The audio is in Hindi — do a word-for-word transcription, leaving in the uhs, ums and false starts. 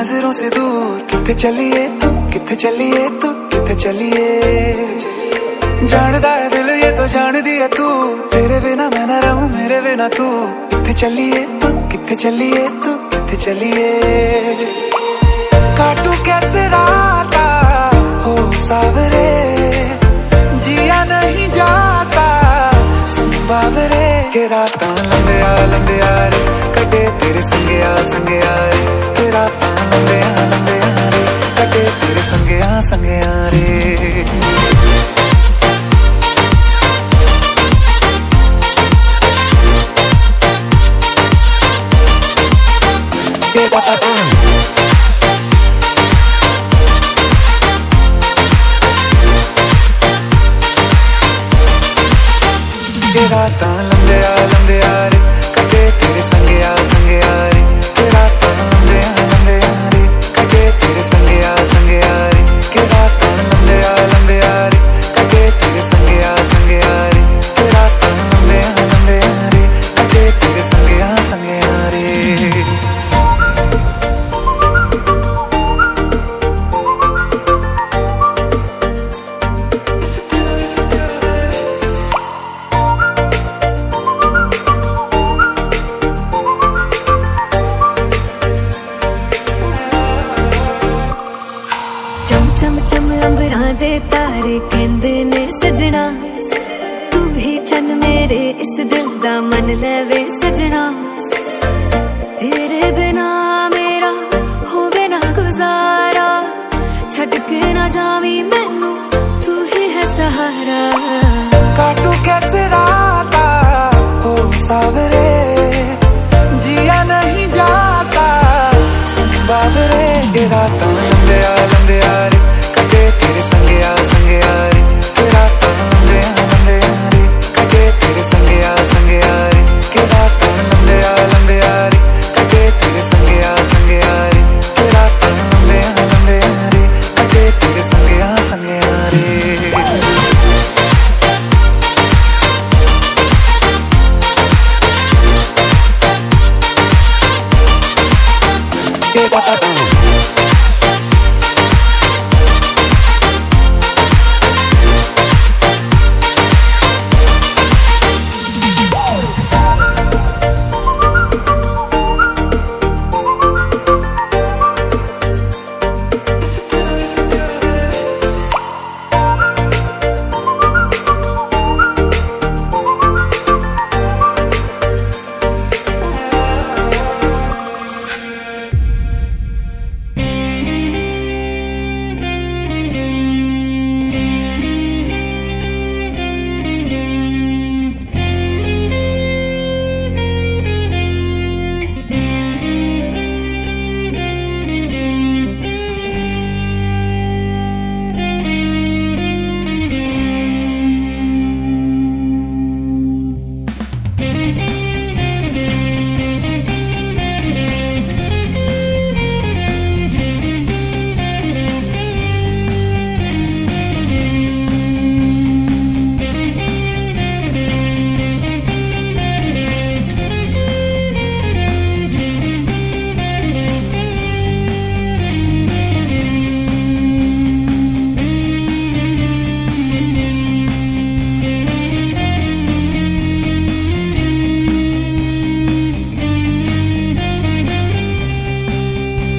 नजरों से दूर किथे चलिए तू, किथे चलिए तू, किथे चलिए। जानदा है दिल ये तो जान दिया तू, तेरे बिना मैं ना रहूं मेरे बिना तू। किथे चलिए तू, किथे चलिए तू, किथे चलिए। काटू कैसे राता हो सावरे, जिया नहीं जाता सुन बावरे। के राता लंबे आ लंबे आ रे, कटे तेरे संगे आ संगे आ रे। के राता लंबे आ लंबे आ रे, कटे तेरे संगे आ संगे आ रे। के राता के राता लंबे आ लंबे आ रे, कटे तेरे संगे आ संगे आ रे। के राता लंबे आ लंबे आ रे, कटे तेरे संगे आ संगे आ रे। के राता लंबे आ लंबे आ रे, कटे तेरे संगे आ संगे आ रे। के राता लंबे आ लंबे आ रे, कटे तेरे संगे आ संगे आ रे। चम चम अंबरां दे तारे कहंदे ने सजना, तू ही चन मेरे इस दिल दा मन लेवे सजना। तेरे बिना मेरा होवे ना गुजारा, छड़ के ना जावी मैनू तू ही है सहारा। काटू कैसे राता हो सावरे,